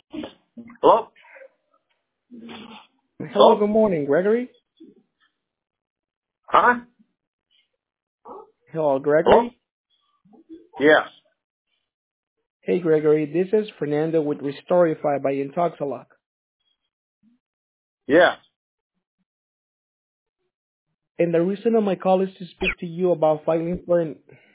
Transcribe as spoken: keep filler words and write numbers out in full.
Hello? Hello, Hello? good morning, Gregory. Huh? Hello, Hello? Gregory. Yes. Hey, Gregory, this is Fernando with Restorify by Intoxalock. Yes. And the reason of my call is to speak to you about filing for an